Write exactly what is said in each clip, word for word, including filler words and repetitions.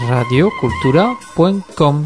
radio cultura point com.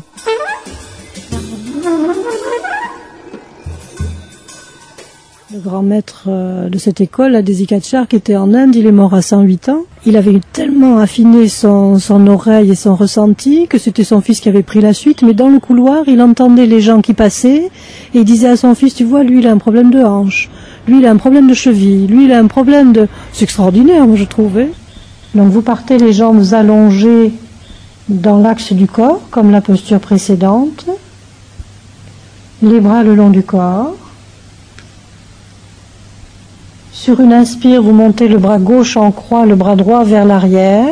Le grand maître de cette école, Adesi Kachar, qui était en Inde, il est mort à cent huit ans. Il avait tellement affiné son, son oreille et son ressenti que c'était son fils qui avait pris la suite. Mais dans le couloir, il entendait les gens qui passaient et il disait à son fils, tu vois, lui il a un problème de hanche, lui il a un problème de cheville, lui il a un problème de... C'est extraordinaire, moi je trouvais. Donc vous partez les jambes allongées dans l'axe du corps, comme la posture précédente. Les bras le long du corps. Sur une inspire, vous montez le bras gauche en croix, le bras droit vers l'arrière.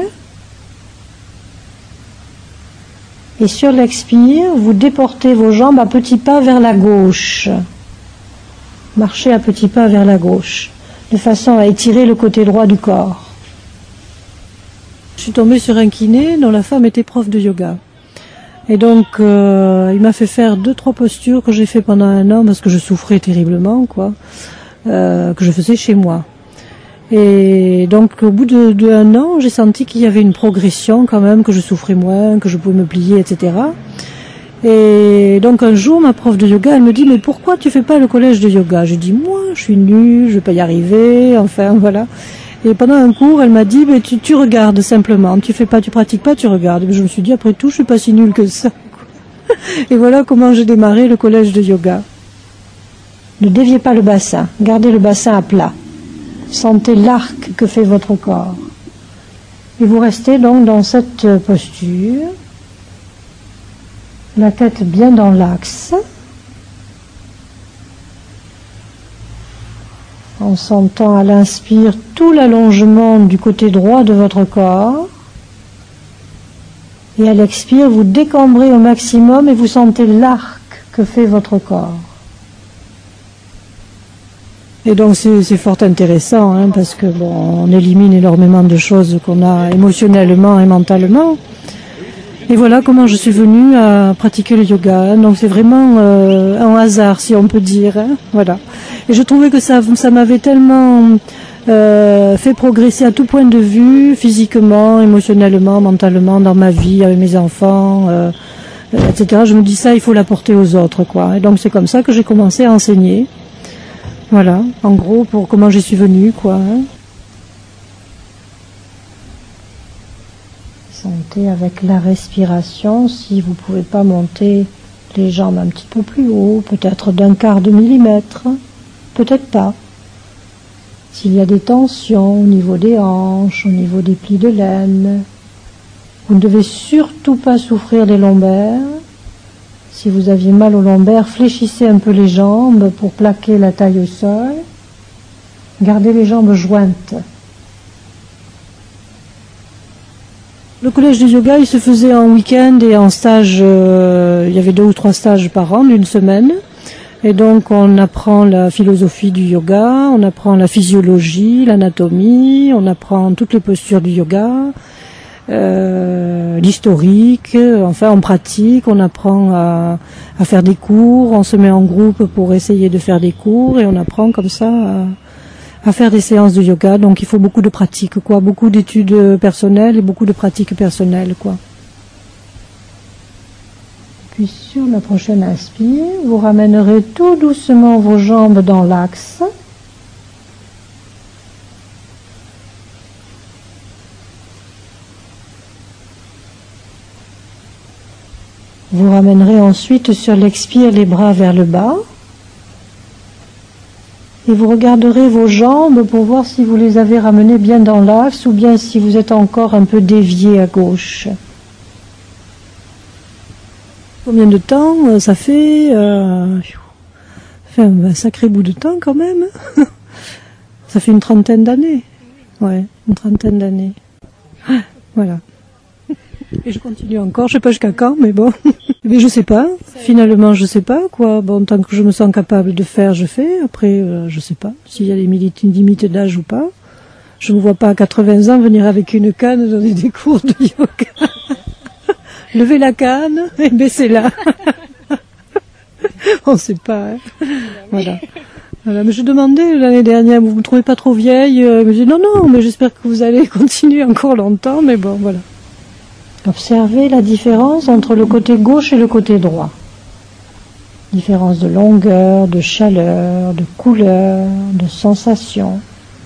Et sur l'expire, vous déportez vos jambes à petits pas vers la gauche. Marchez à petits pas vers la gauche, de façon à étirer le côté droit du corps. Je suis tombée sur un kiné dont la femme était prof de yoga. Et donc, euh, il m'a fait faire deux, trois postures que j'ai fait pendant un an parce que je souffrais terriblement, quoi. Euh, que je faisais chez moi. Et donc au bout de, de un an, j'ai senti qu'il y avait une progression quand même, que je souffrais moins, que je pouvais me plier, et cetera. Et donc un jour, ma prof de yoga, elle me dit, mais pourquoi tu fais pas le collège de yoga? J'ai dit, moi, je suis nulle, je vais pas y arriver, enfin voilà. Et pendant un cours, elle m'a dit, mais tu, tu regardes simplement, tu fais pas, tu pratiques pas, tu regardes. Et je me suis dit, après tout, je suis pas si nulle que ça. Et voilà comment j'ai démarré le collège de yoga. Ne déviez pas le bassin, gardez le bassin à plat. Sentez l'arc que fait votre corps. Et vous restez donc dans cette posture, la tête bien dans l'axe, en sentant à l'inspire tout l'allongement du côté droit de votre corps. Et à l'expire, vous décambrez au maximum et vous sentez l'arc que fait votre corps. Et donc c'est, c'est fort intéressant, hein, parce que bon, on élimine énormément de choses qu'on a émotionnellement et mentalement. Et voilà comment je suis venue à pratiquer le yoga. Donc c'est vraiment euh, un hasard, si on peut dire. Hein, voilà. Et je trouvais que ça, ça m'avait tellement euh, fait progresser à tout point de vue, physiquement, émotionnellement, mentalement, dans ma vie, avec mes enfants, euh, et cetera. Je me dis ça, il faut l'apporter aux autres, quoi. Et donc c'est comme ça que j'ai commencé à enseigner. Voilà, en gros, pour comment j'y suis venue, quoi. Hein. Sentez avec la respiration, si vous ne pouvez pas monter les jambes un petit peu plus haut, peut-être d'un quart de millimètre, peut-être pas. S'il y a des tensions au niveau des hanches, au niveau des plis de laine, vous ne devez surtout pas souffrir des lombaires. Si vous aviez mal aux lombaires, fléchissez un peu les jambes pour plaquer la taille au sol. Gardez les jambes jointes. Le collège de yoga, il se faisait en week-end et en stage. Euh, il y avait deux ou trois stages par an d'une semaine. Et donc on apprend la philosophie du yoga, on apprend la physiologie, l'anatomie, on apprend toutes les postures du yoga. Euh, l'historique, enfin on pratique, on apprend à, à faire des cours, on se met en groupe pour essayer de faire des cours et on apprend comme ça à, à faire des séances de yoga. Donc il faut beaucoup de pratique, quoi, beaucoup d'études personnelles et beaucoup de pratiques personnelles, quoi. Puis sur la prochaine inspire, vous ramènerez tout doucement vos jambes dans l'axe. Vous ramènerez ensuite sur l'expire les bras vers le bas et vous regarderez vos jambes pour voir si vous les avez ramenées bien dans l'axe ou bien si vous êtes encore un peu dévié à gauche. Combien de temps ça fait euh, ça fait un sacré bout de temps quand même. Ça fait une trentaine d'années. Ouais, une trentaine d'années. Voilà. Et je continue encore, je sais pas jusqu'à quand, mais bon. Mais je sais pas, finalement je sais pas, quoi. Bon, tant que je me sens capable de faire, je fais. Après, euh, je sais pas s'il y a des limites d'âge ou pas. Je me vois pas à quatre-vingts ans venir avec une canne donner des cours de yoga. Levez la canne et baissez-la. On sait pas, hein. Voilà. Voilà, mais je demandais l'année dernière, vous me trouvez pas trop vieille? Elle me dit non, non, mais j'espère que vous allez continuer encore longtemps, mais bon, voilà. Observez la différence entre le côté gauche et le côté droit. Différence de longueur, de chaleur, de couleur, de sensation.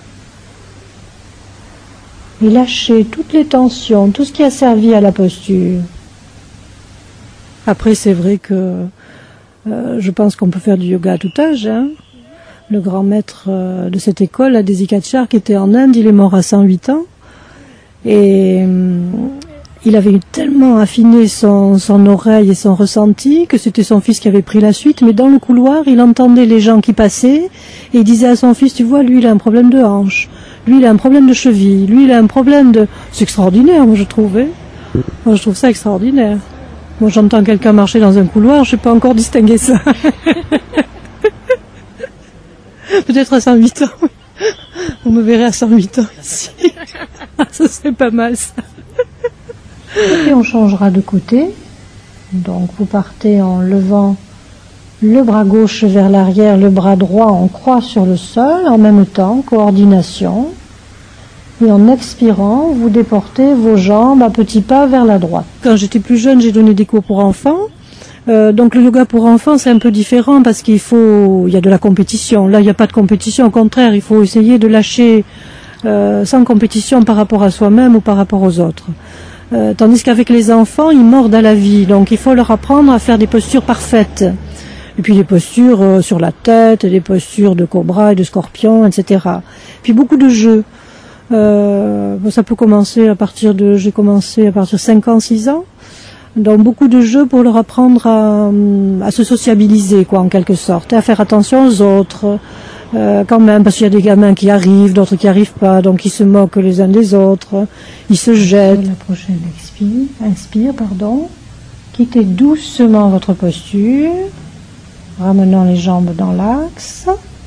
Et lâchez toutes les tensions, tout ce qui a servi à la posture. Après, c'est vrai que euh, je pense qu'on peut faire du yoga à tout âge. Hein. Le grand maître euh, de cette école, Adesi Kachar, qui était en Inde, il est mort à cent huit ans. Et euh, il avait tellement affiné son, son oreille et son ressenti que c'était son fils qui avait pris la suite. Mais dans le couloir, il entendait les gens qui passaient et il disait à son fils, tu vois, lui, il a un problème de hanche. Lui, il a un problème de cheville. Lui, il a un problème de... C'est extraordinaire, moi, je trouve. Hein. Moi, je trouve ça extraordinaire. Moi, j'entends quelqu'un marcher dans un couloir, je n'ai pas encore distingué ça. Peut-être à cent huit ans. Vous me verrez à cent huit ans ici. Ça serait pas mal, ça. Et on changera de côté. Donc, vous partez en levant le bras gauche vers l'arrière, le bras droit en croix sur le sol, en même temps, coordination. Et en expirant, vous déportez vos jambes à petits pas vers la droite. Quand j'étais plus jeune, j'ai donné des cours pour enfants. Euh, donc le yoga pour enfants, c'est un peu différent parce qu'il faut, il y a de la compétition. Là, il n'y a pas de compétition. Au contraire, il faut essayer de lâcher euh, sans compétition par rapport à soi-même ou par rapport aux autres. Euh, tandis qu'avec les enfants, ils mordent à la vie. Donc il faut leur apprendre à faire des postures parfaites. Et puis des postures euh, sur la tête, des postures de cobra et de scorpion, et cetera. Puis beaucoup de jeux. Euh, ça peut commencer à partir de, j'ai commencé à partir de cinq ans, six ans. Donc beaucoup de jeux pour leur apprendre à, à se sociabiliser, quoi, en quelque sorte, et à faire attention aux autres, euh, quand même, parce qu'il y a des gamins qui arrivent, d'autres qui arrivent pas, donc ils se moquent les uns des autres, ils se jettent. La prochaine expire, inspire, pardon. Quittez doucement votre posture, ramenant les jambes dans l'axe.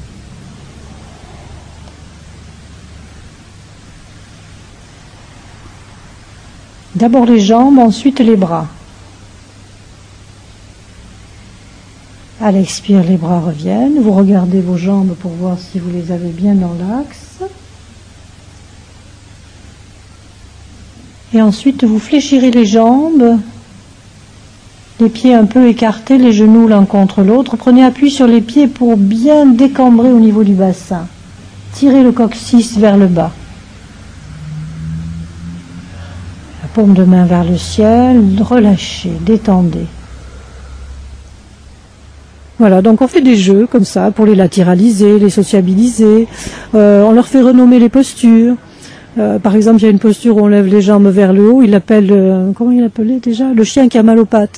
D'abord les jambes, ensuite les bras. À l'expire, les bras reviennent. Vous regardez vos jambes pour voir si vous les avez bien dans l'axe. Et ensuite, vous fléchirez les jambes, les pieds un peu écartés, les genoux l'un contre l'autre. Prenez appui sur les pieds pour bien décambrer au niveau du bassin. Tirez le coccyx vers le bas. Paume de main vers le ciel, relâchez, détendez. Voilà, donc on fait des jeux comme ça pour les latéraliser, les sociabiliser. Euh, on leur fait renommer les postures. Euh, par exemple, il y a une posture où on lève les jambes vers le haut. Il l'appelle, euh, comment il l'appelait déjà ? Le chien qui a mal aux pattes.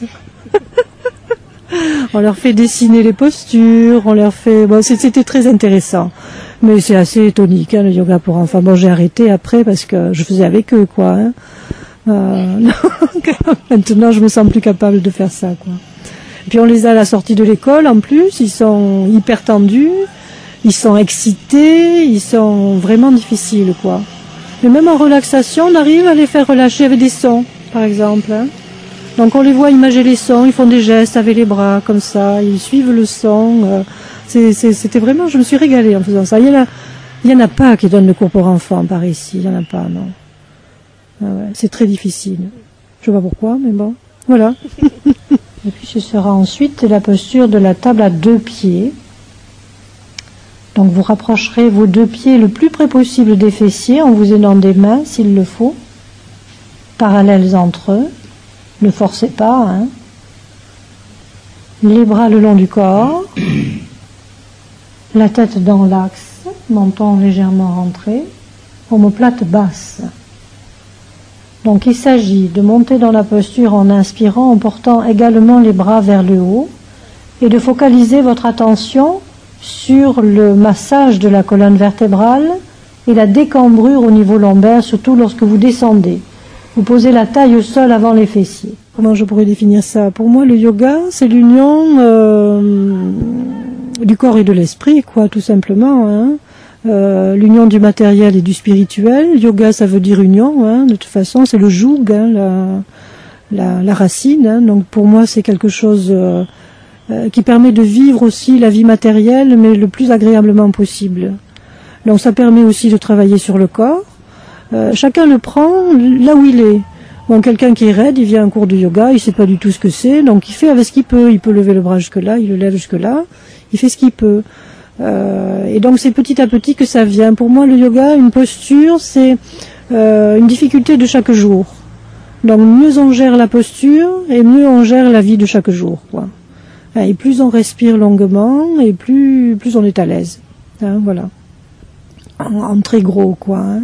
On leur fait dessiner les postures. On leur fait. Bon, c'était très intéressant, mais c'est assez tonique, hein, le yoga pour enfants. Bon, j'ai arrêté après parce que je faisais avec eux, quoi. Hein. Euh, maintenant, je me sens plus capable de faire ça, quoi. Et puis on les a à la sortie de l'école en plus, ils sont hyper tendus, ils sont excités, ils sont vraiment difficiles, quoi. Et même en relaxation, on arrive à les faire relâcher avec des sons, par exemple. Hein. Donc on les voit imager les sons, ils font des gestes avec les bras, comme ça, ils suivent le son. Euh, c'est, c'est, c'était vraiment, je me suis régalée en faisant ça. Il y en a, il y en a pas qui donnent le cours pour enfants par ici, il y en a pas, non. Ah ouais, c'est très difficile. Je sais pas pourquoi, mais bon, voilà. Et puis ce sera ensuite la posture de la table à deux pieds. Donc vous rapprocherez vos deux pieds le plus près possible des fessiers en vous aidant des mains s'il le faut, parallèles entre eux. Ne forcez pas, hein. Les bras le long du corps, la tête dans l'axe, menton légèrement rentré, omoplate basse. Donc il s'agit de monter dans la posture en inspirant, en portant également les bras vers le haut et de focaliser votre attention sur le massage de la colonne vertébrale et la décambrure au niveau lombaire, surtout lorsque vous descendez. Vous posez la taille au sol avant les fessiers. Comment je pourrais définir ça ? Pour moi, le yoga, c'est l'union euh, du corps et de l'esprit, quoi, tout simplement, hein. Euh, l'union du matériel et du spirituel. Yoga, ça veut dire union, hein, de toute façon, c'est le joug, hein, la, la, la racine. Hein, donc pour moi, c'est quelque chose euh, euh, qui permet de vivre aussi la vie matérielle, mais le plus agréablement possible. Donc ça permet aussi de travailler sur le corps. Euh, chacun le prend là où il est. Bon, quelqu'un qui est raide, il vient à un cours de yoga, il sait pas du tout ce que c'est, donc il fait avec ce qu'il peut. Il peut lever le bras jusque-là, il le lève jusque-là, il fait ce qu'il peut. Euh, et donc c'est petit à petit que ça vient. Pour moi, le yoga, une posture, c'est euh, une difficulté de chaque jour. Donc mieux on gère la posture, et mieux on gère la vie de chaque jour, quoi. Et plus on respire longuement, et plus plus on est à l'aise. Hein, voilà. En, en très gros, quoi. Hein.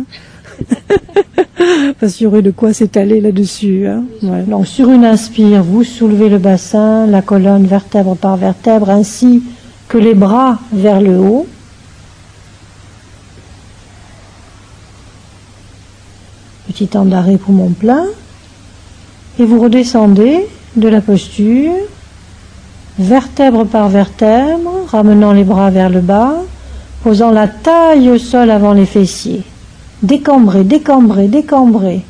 Parce qu'il y aurait de quoi s'étaler là-dessus. Hein. Ouais. Donc sur une inspire, vous soulevez le bassin, la colonne vertèbre par vertèbre, ainsi que les bras vers le haut. Petit temps d'arrêt poumon plein. Et vous redescendez de la posture, vertèbre par vertèbre, ramenant les bras vers le bas, posant la taille au sol avant les fessiers. Décambrez, décambrez, décambrez.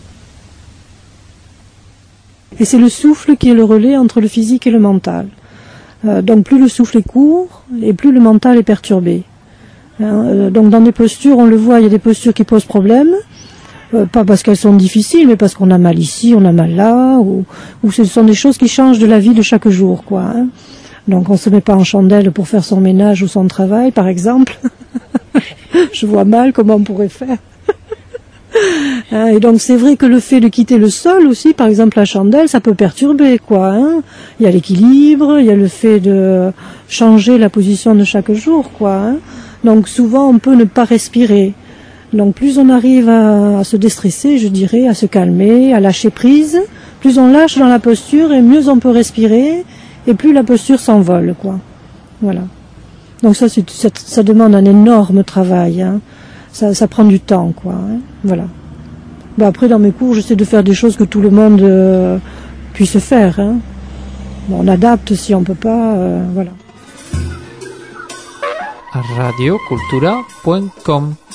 Et c'est le souffle qui est le relais entre le physique et le mental. Euh, donc plus le souffle est court, et plus le mental est perturbé. Euh, donc dans des postures, on le voit, il y a des postures qui posent problème, euh, pas parce qu'elles sont difficiles, mais parce qu'on a mal ici, on a mal là, ou, ou ce sont des choses qui changent de la vie de chaque jour, quoi. Hein. Donc on ne se met pas en chandelle pour faire son ménage ou son travail, par exemple. Je vois mal comment on pourrait faire. Hein, et donc c'est vrai que le fait de quitter le sol aussi, par exemple la chandelle, ça peut perturber, quoi. Hein. Il y a l'équilibre, il y a le fait de changer la position de chaque jour, quoi. Hein. Donc souvent on peut ne pas respirer. Donc plus on arrive à, à se déstresser, je dirais, à se calmer, à lâcher prise, plus on lâche dans la posture et mieux on peut respirer, et plus la posture s'envole, quoi. Voilà. Donc ça, c'est, ça, ça demande un énorme travail. Hein. Ça, ça prend du temps, quoi. Hein. Voilà. Bon, après, dans mes cours, j'essaie de faire des choses que tout le monde euh, puisse faire. Hein. Bon, on adapte si on peut pas. Euh, voilà. radio cultura punto com